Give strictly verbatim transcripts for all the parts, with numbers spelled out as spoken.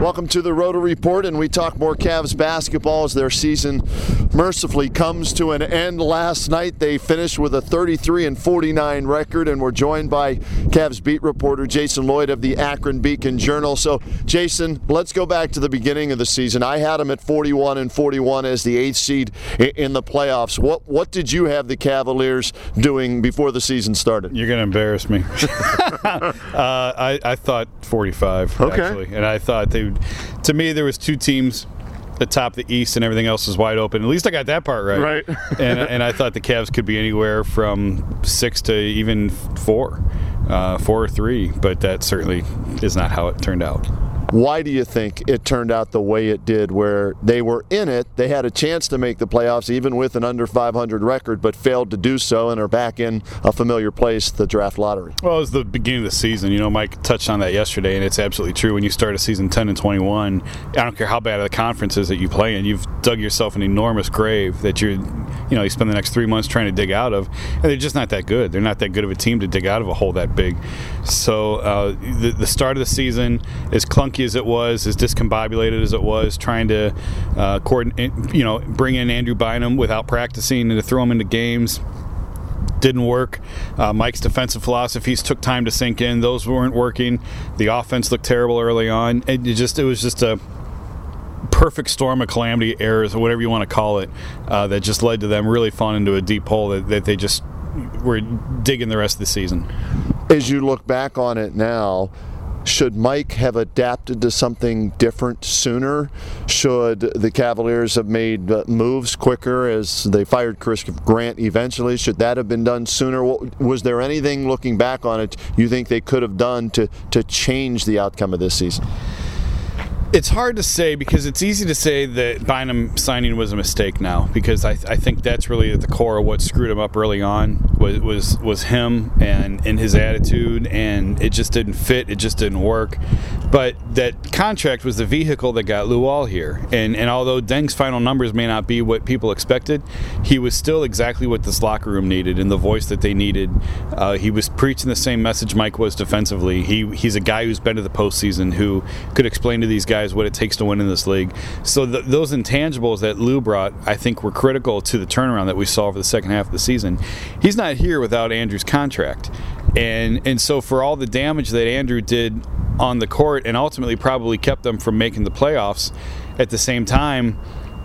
Welcome to the Roto Report, and we talk more Cavs basketball as their season mercifully comes to an end. Last night they finished with a thirty-three and forty-nine record, and we're joined by Cavs beat reporter Jason Lloyd of the Akron Beacon Journal. So, Jason, let's go back to the beginning of the season. I had them at forty-one and forty-one as the eighth seed in the playoffs. What what did you have the Cavaliers doing before the season started? You're going to embarrass me. uh, I, I thought forty-five, okay. actually, and I thought they. To me, there was two teams atop the East, and everything else was wide open. At least I got that part right. Right. and and I thought the Cavs could be anywhere from six to even four, uh, four or three. But that certainly is not how it turned out. Why do you think it turned out the way it did, where they were in it, they had a chance to make the playoffs even with an under five hundred record, but failed to do so and are back in a familiar place, the draft lottery? Well, it was the beginning of the season. You know, Mike touched on that yesterday, and it's absolutely true. When you start a season ten and twenty-one, I don't care how bad of the conference is that you play in, you've dug yourself an enormous grave that you're, you know, you spend the next three months trying to dig out of, and they're just not that good. They're not that good of a team to dig out of a hole that big. So uh, the, the start of the season, as clunky as it was, as discombobulated as it was, trying to uh, coordinate, you know, bring in Andrew Bynum without practicing and to throw him into games, didn't work. Uh, Mike's defensive philosophies took time to sink in; those weren't working. The offense looked terrible early on. It just, it was just a perfect storm of calamity, errors, or whatever you want to call it, uh, that just led to them really falling into a deep hole that, that they just were digging the rest of the season. As you look back on it now, should Mike have adapted to something different sooner? Should the Cavaliers have made moves quicker as they fired Chris Grant eventually? Should that have been done sooner? Was there anything, looking back on it, you think they could have done to, to change the outcome of this season? It's hard to say, because it's easy to say that Bynum signing was a mistake now, because I, I think that's really at the core of what screwed him up early on was was, was him and, and his attitude, and it just didn't fit, it just didn't work. But that contract was the vehicle that got Lou All here, and, and although Deng's final numbers may not be what people expected, he was still exactly what this locker room needed and the voice that they needed. Uh, he was preaching the same message Mike was defensively. He He's a guy who's been to the postseason, who could explain to these guys what it takes to win in this league. So th- those intangibles that Lou brought, I think, were critical to the turnaround that we saw for the second half of the season. He's not here without Andrew's contract. And and so for all the damage that Andrew did on the court and ultimately probably kept them from making the playoffs, at the same time,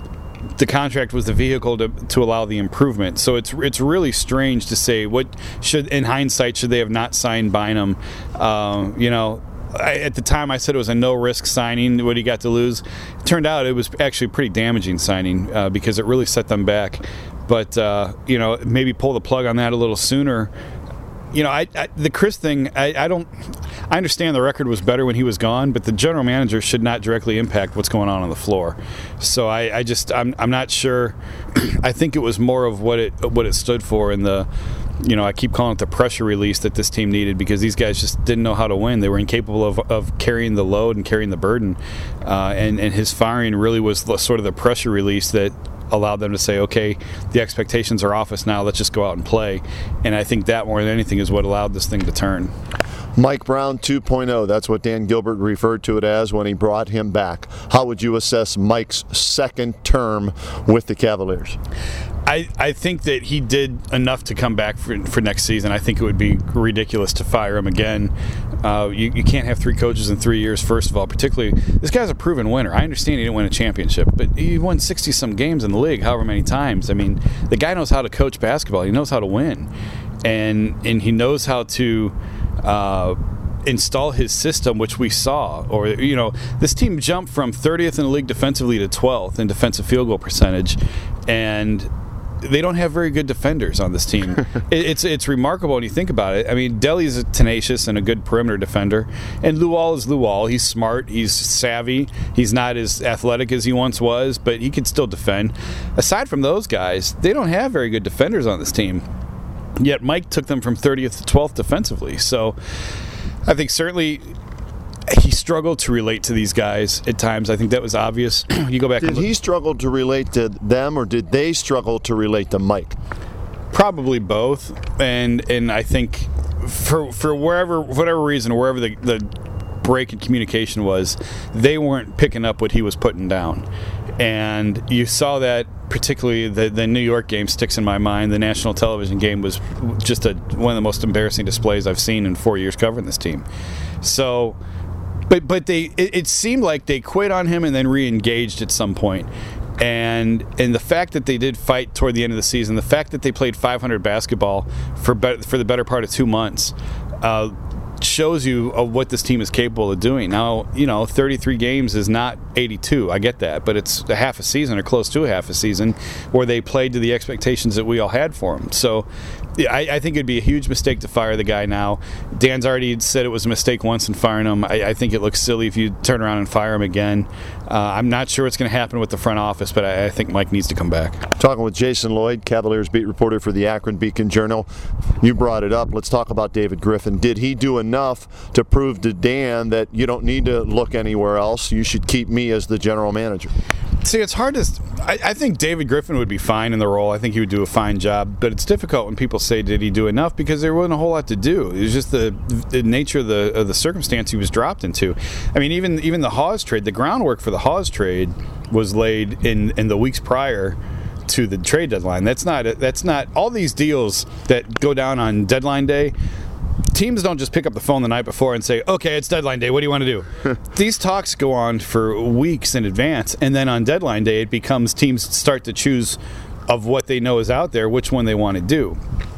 the contract was the vehicle to to allow the improvement. So it's it's really strange to say, what should, in hindsight, should they have not signed Bynum? Uh, you know, I, at the time I said it was a no-risk signing, what he got to lose. It turned out it was actually a pretty damaging signing uh, because it really set them back. But, uh, you know, maybe pull the plug on that a little sooner. You know, I, I, the Chris thing, I, I don't – I understand the record was better when he was gone, but the general manager should not directly impact what's going on on the floor. So I, I just – I'm I'm not sure. I think it was more of what it what it stood for in the – you know, I keep calling it the pressure release that this team needed, because these guys just didn't know how to win. They were incapable of, of carrying the load and carrying the burden. Uh, and, and his firing really was the, sort of the pressure release that allowed them to say, okay, the expectations are off us now, let's just go out and play. And I think that more than anything is what allowed this thing to turn. Mike Brown two point oh, that's what Dan Gilbert referred to it as when he brought him back. How would you assess Mike's second term with the Cavaliers? I, I think that he did enough to come back for, for next season. I think it would be ridiculous to fire him again. Uh, you, you can't have three coaches in three years, first of all. Particularly, this guy's a proven winner. I understand he didn't win a championship, but he won sixty-some games in the league, however many times. I mean, the guy knows how to coach basketball. He knows how to win. And, and he knows how to uh, install his system, which we saw. Or, you know, this team jumped from thirtieth in the league defensively to twelfth in defensive field goal percentage. And they don't have very good defenders on this team. it, it's it's remarkable when you think about it. I mean, Deli's a tenacious and a good perimeter defender, and Luol is Luol. He's smart, he's savvy, he's not as athletic as he once was, but he can still defend. Aside from those guys, they don't have very good defenders on this team. Yet Mike took them from thirtieth to twelfth defensively. So I think certainly he struggled to relate to these guys at times. I think that was obvious. You go back. Did and look. he struggle to relate to them, or did they struggle to relate to Mike? Probably both. And and I think for for wherever whatever reason, wherever the, the break in communication was they weren't picking up what he was putting down. And you saw that particularly the, the New York game sticks in my mind. The national television game was just a, one of the most embarrassing displays I've seen in four years covering this team. So, but but they it, it seemed like they quit on him and then re-engaged at some point. And and the fact that they did fight toward the end of the season, the fact that they played five hundred basketball for be, for the better part of two months, uh, shows you of what this team is capable of doing. Now, you know, thirty-three games is not eighty-two. I get that, but it's a half a season or close to a half a season where they played to the expectations that we all had for them. So I, I think it'd be a huge mistake to fire the guy now. Dan's already said it was a mistake once in firing him. I, I think it looks silly if you turn around and fire him again. Uh, I'm not sure what's going to happen with the front office, but I, I think Mike needs to come back. Talking with Jason Lloyd, Cavaliers beat reporter for the Akron Beacon Journal. You brought it up. Let's talk about David Griffin. Did he do enough to prove to Dan that you don't need to look anywhere else? You should keep me as the general manager. See, it's hard to. I, I think David Griffin would be fine in the role. I think he would do a fine job. But it's difficult when people say, "Did he do enough?" Because there wasn't a whole lot to do. It was just the, the nature of the of the circumstance he was dropped into. I mean, even even the Hawes trade, the groundwork for the Hawes trade was laid in, in the weeks prior to the trade deadline. That's not that's not all these deals that go down on deadline day. Teams don't just pick up the phone the night before and say, okay, it's deadline day, what do you want to do? These talks go on for weeks in advance, and then on deadline day it becomes teams start to choose of what they know is out there, which one they want to do.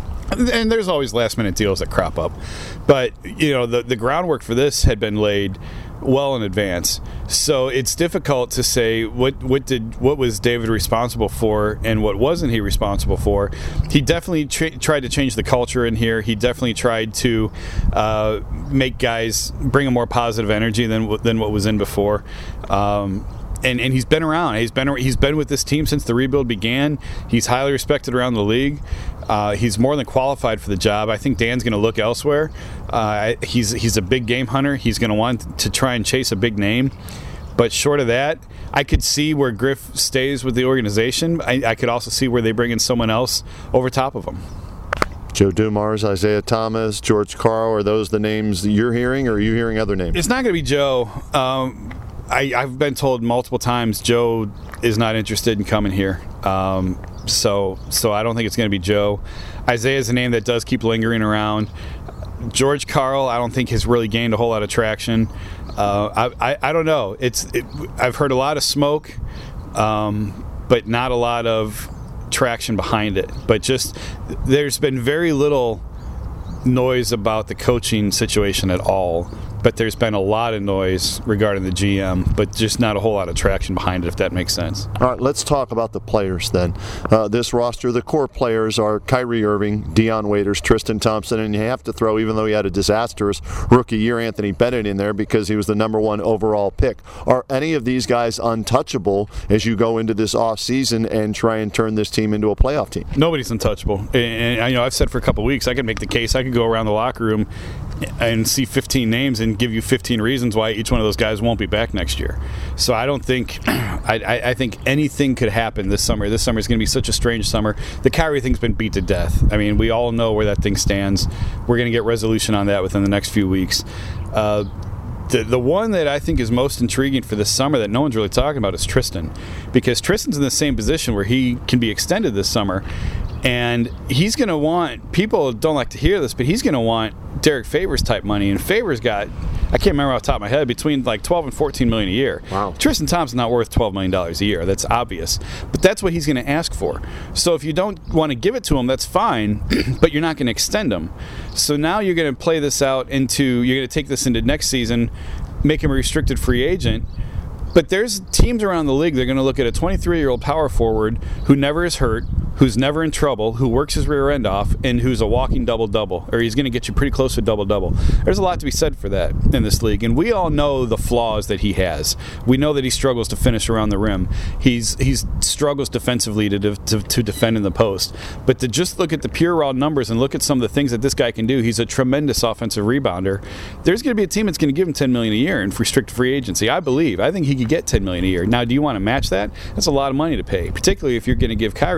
And there's always last minute deals that crop up. But, you know, the, the groundwork for this had been laid well in advance. So it's difficult to say what what did what was David responsible for and what wasn't he responsible for. He definitely tra- tried to change the culture in here. He definitely tried to uh, make guys bring a more positive energy than than what was in before. Um, And, and he's been around. He's been he's been with this team since the rebuild began. He's highly respected around the league. Uh, he's more than qualified for the job. I think Dan's going to look elsewhere. Uh, he's he's a big game hunter. He's going to want to try and chase a big name. But short of that, I could see where Griff stays with the organization. I, I could also see where they bring in someone else over top of him. Joe Dumars, Isaiah Thomas, George Karl, are those the names that you're hearing, or are you hearing other names? It's not going to be Joe. Um, I, I've been told multiple times Joe is not interested in coming here. Um, so so I don't think it's going to be Joe. Isaiah is a name that does keep lingering around. George Karl, I don't think has really gained a whole lot of traction. Uh, I, I, I don't know. It's it, I've heard a lot of smoke, um, but not a lot of traction behind it. But just there's been very little noise about the coaching situation at all. But there's been a lot of noise regarding the G M, but just not a whole lot of traction behind it, if that makes sense. All right, let's talk about the players then. Uh, this roster, the core players are Kyrie Irving, Dion Waiters, Tristan Thompson, and you have to throw, even though he had a disastrous rookie year, Anthony Bennett in there because he was the number one overall pick. Are any of these guys untouchable as you go into this offseason and try and turn this team into a playoff team? Nobody's untouchable. And, and you know, I've said for a couple of weeks, I could make the case, I could go around the locker room and see fifteen names and give you fifteen reasons why each one of those guys won't be back next year. So I don't think I, I think anything could happen this summer. This summer is going to be such a strange summer. The Kyrie thing's been beat to death. I mean, we all know where that thing stands. We're going to get resolution on that within the next few weeks. Uh, the the one that I think is most intriguing for this summer that no one's really talking about is Tristan, because Tristan's in the same position where he can be extended this summer. And he's going to want, people don't like to hear this, but he's going to want Derek Favors type money. And Favors got, I can't remember off the top of my head, between like twelve and fourteen million dollars a year. Wow. Tristan Thompson's not worth twelve million dollars a year. That's obvious. But that's what he's going to ask for. So if you don't want to give it to him, that's fine, but you're not going to extend him. So now you're going to play this out into, you're going to take this into next season, make him a restricted free agent. But there's teams around the league that are going to look at a twenty-three-year-old power forward who never is hurt, who's never in trouble, who works his rear end off, and who's a walking double-double, or he's going to get you pretty close to a double-double. There's a lot to be said for that in this league, and we all know the flaws that he has. We know that he struggles to finish around the rim. He's he's struggles defensively to, to, to defend in the post. But to just look at the pure raw numbers and look at some of the things that this guy can do, he's a tremendous offensive rebounder. There's going to be a team that's going to give him ten million dollars a year in restricted free agency. I believe. I think he could get ten million dollars a year. Now, do you want to match that? That's a lot of money to pay, particularly if you're going to give Kyrie a max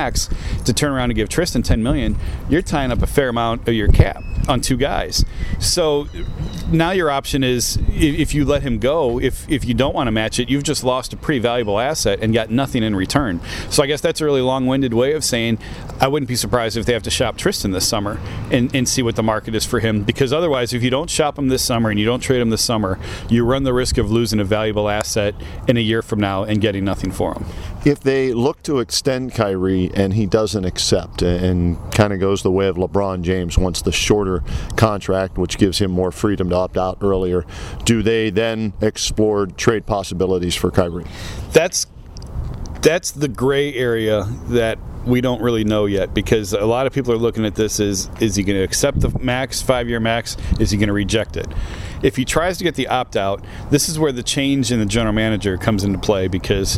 max, to turn around and give Tristan ten million dollars, you're tying up a fair amount of your cap on two guys. So now your option is, if you let him go, if if you don't want to match it, you've just lost a pretty valuable asset and got nothing in return. So I guess that's a really long-winded way of saying I wouldn't be surprised if they have to shop Tristan this summer and, and see what the market is for him, because otherwise, if you don't shop him this summer and you don't trade him this summer, you run the risk of losing a valuable asset in a year from now and getting nothing for him. If they look to extend Kyrie and he doesn't accept and kind of goes the way of LeBron James, wants the shorter contract, which gives him more freedom to opt out earlier, do they then explore trade possibilities for Kyrie? That's that's the gray area that we don't really know yet, because a lot of people are looking at this as, is he going to accept the max, five-year max? Is he going to reject it? If he tries to get the opt-out, this is where the change in the general manager comes into play, because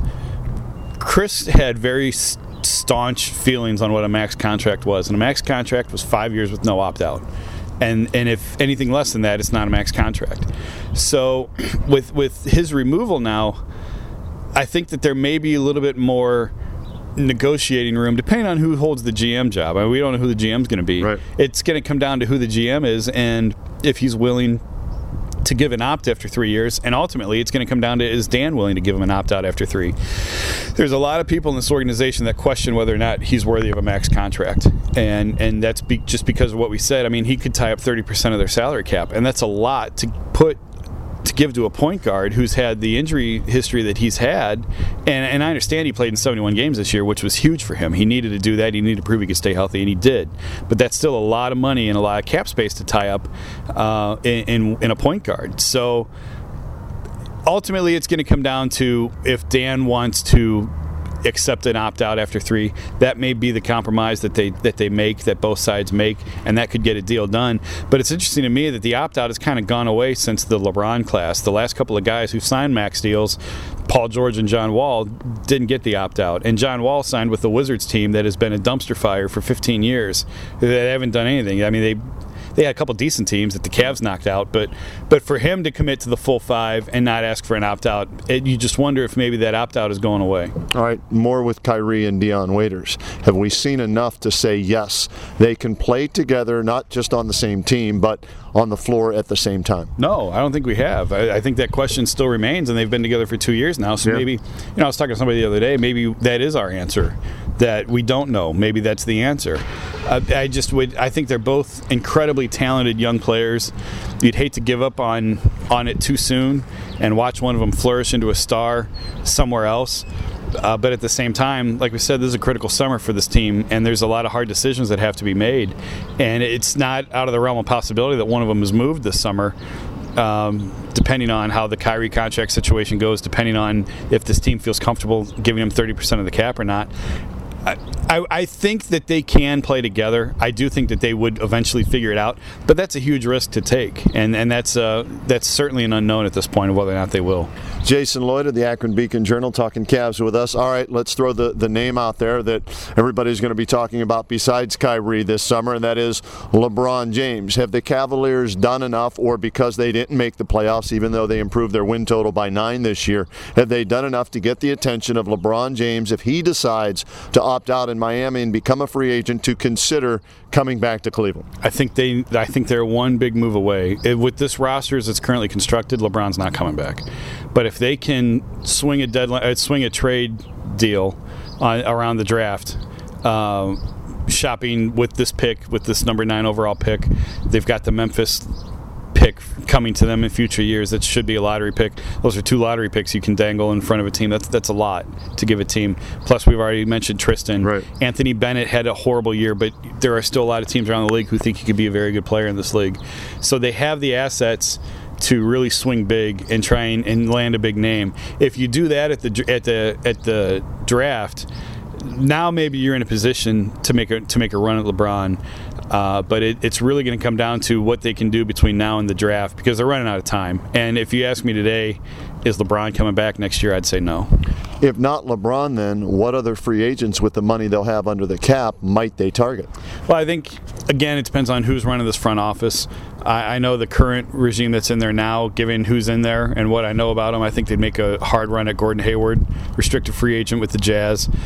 Chris had very staunch feelings on what a max contract was, and a max contract was five years with no opt-out. And and if anything less than that, it's not a max contract. So with with his removal now, I think that there may be a little bit more negotiating room, depending on who holds the G M job. I mean, we don't know who the G M is going to be. Right. It's going to come down to who the G M is and if he's willing to give an opt after three years, and ultimately it's going to come down to, is Dan willing to give him an opt-out after three? There's a lot of people in this organization that question whether or not he's worthy of a max contract, and and that's be, just because of what we said. I mean, he could tie up thirty percent of their salary cap, and that's a lot to put to give to a point guard who's had the injury history that he's had. And, and I understand he played in seventy-one games this year, which was huge for him. He needed to do that. He needed to prove he could stay healthy, and he did. But that's still a lot of money and a lot of cap space to tie up uh, in, in, in a point guard. So ultimately it's going to come down to if Dan wants to accept an opt-out after three. That may be the compromise that they that they make, that both sides make, and that could get a deal done. But it's interesting to me that the opt-out has kind of gone away since the LeBron class. The last couple of guys who signed max deals, Paul George and John Wall, didn't get the opt-out. And John Wall signed with the Wizards team that has been a dumpster fire for fifteen years. They haven't done anything. I mean, they They had a couple decent teams that the Cavs knocked out, but but for him to commit to the full five and not ask for an opt-out, it, you just wonder if maybe that opt-out is going away. All right, more with Kyrie and Dion Waiters. Have we seen enough to say, yes, they can play together, not just on the same team, but on the floor at the same time? No, I don't think we have. I, I think that question still remains, and they've been together for two years now, so yeah. maybe, you know, I was talking to somebody the other day, maybe that is our answer, that we don't know. Maybe that's the answer. Uh, I just would, I think they're both incredibly talented young players. You'd hate to give up on on it too soon and watch one of them flourish into a star somewhere else. Uh, but at the same time, like we said, this is a critical summer for this team, and there's a lot of hard decisions that have to be made. And it's not out of the realm of possibility that one of them is moved this summer, um, depending on how the Kyrie contract situation goes, depending on if this team feels comfortable giving him thirty percent of the cap or not. I, I, I think that they can play together. I do think that they would eventually figure it out, but that's a huge risk to take, and and that's uh, that's certainly an unknown at this point of whether or not they will. Jason Lloyd of the Akron Beacon Journal talking Cavs with us. All right, let's throw the, the name out there that everybody's going to be talking about besides Kyrie this summer, and that is LeBron James. Have the Cavaliers done enough, or because they didn't make the playoffs, even though they improved their win total by nine this year, have they done enough to get the attention of LeBron James if he decides to opt out in Miami and become a free agent, to consider coming back to Cleveland? I think they I think they're one big move away. It, with this roster as it's currently constructed, LeBron's not coming back. But if they can swing a deadline, uh, swing a trade deal on, around the draft, uh, shopping with this pick, with this number nine overall pick, they've got the Memphis pick coming to them in future years. That should be a lottery pick. Those are two lottery picks you can dangle in front of a team. That's that's a lot to give a team. Plus, we've already mentioned Tristan. Right. Anthony Bennett had a horrible year, but there are still a lot of teams around the league who think he could be a very good player in this league. So they have the assets to really swing big and try and, and land a big name. If you do that at the at the at the draft, now maybe you're in a position to make a to make a run at LeBron. Uh, but it, it's really going to come down to what they can do between now and the draft, because they're running out of time. And if you ask me today, is LeBron coming back next year, I'd say no. If not LeBron, then what other free agents with the money they'll have under the cap might they target? Well, I think, again, it depends on who's running this front office. I, I know the current regime that's in there now, given who's in there and what I know about them, I think they'd make a hard run at Gordon Hayward, restricted free agent with the Jazz.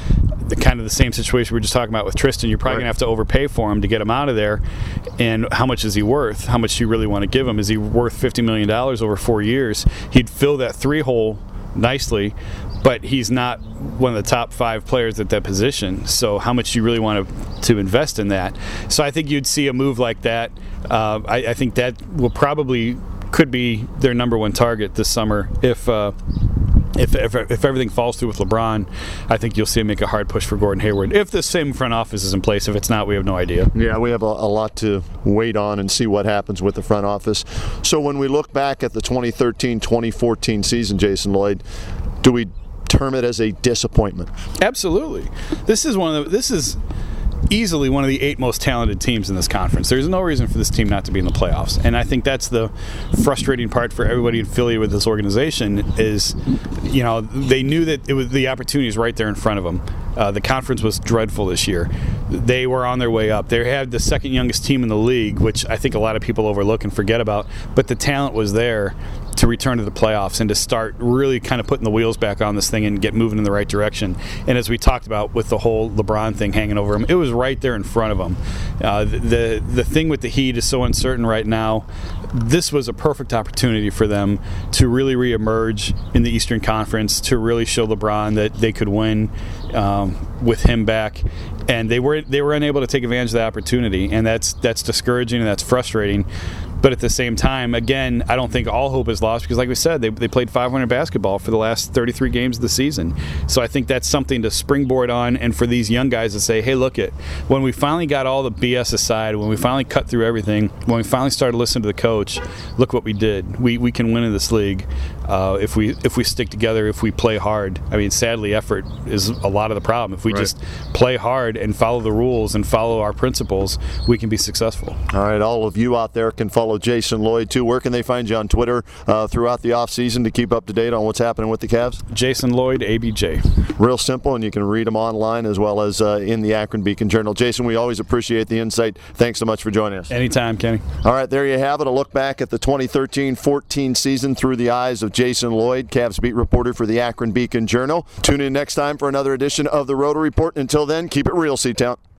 the kind of the same situation we were just talking about with Tristan. You're probably Right. going to have to overpay for him to get him out of there. And how much is he worth? How much do you really want to give him? Is he worth fifty million dollars over four years? He'd fill that three hole nicely, but he's not one of the top five players at that position. So how much do you really want to, to invest in that? So I think you'd see a move like that. Uh, I, I think that will probably could be their number one target this summer if uh, If, if if everything falls through with LeBron. I think you'll see him make a hard push for Gordon Hayward. If the same front office is in place, if it's not, we have no idea. Yeah, we have a, a lot to wait on and see what happens with the front office. So when we look back at the twenty thirteen twenty fourteen season, Jason Lloyd, do we term it as a disappointment? Absolutely. This is one of the, this is easily one of the eight most talented teams in this conference. There's no reason for this team not to be in the playoffs, and I think that's the frustrating part for everybody affiliated with this organization. Is, you know, they knew that it was the opportunity is right there in front of them. Uh, the conference was dreadful this year. They were on their way up. They had the second youngest team in the league, which I think a lot of people overlook and forget about, but the talent was there to return to the playoffs and to start really kind of putting the wheels back on this thing and get moving in the right direction. And as we talked about with the whole LeBron thing hanging over him, it was right there in front of him. Uh, the the thing with the Heat is so uncertain right now. This was a perfect opportunity for them to really reemerge in the Eastern Conference, to really show LeBron that they could win um, with him back. And they were they were unable to take advantage of the opportunity, and that's that's discouraging and that's frustrating. But at the same time, again, I don't think all hope is lost because, like we said, they, they played five hundred basketball for the last thirty-three games of the season. So I think that's something to springboard on, and for these young guys to say, hey, look it, when we finally got all the B S aside, when we finally cut through everything, when we finally started listening to the coach, look what we did. We we can win in this league uh, if we if we stick together, if we play hard. I mean, sadly, effort is a lot of the problem. If we Right. just play hard and follow the rules and follow our principles, we can be successful. All right, all of you out there can follow Jason Lloyd too. Where can they find you on Twitter uh, throughout the offseason to keep up to date on what's happening with the Cavs? Jason Lloyd, A B J. Real simple, and you can read them online as well as uh, in the Akron Beacon Journal. Jason, we always appreciate the insight. Thanks so much for joining us. Anytime, Kenny. All right, there you have it. A look back at the twenty thirteen fourteen season through the eyes of Jason Lloyd, Cavs beat reporter for the Akron Beacon Journal. Tune in next time for another edition of the Rotary Report. Until then, keep it real, C-Town.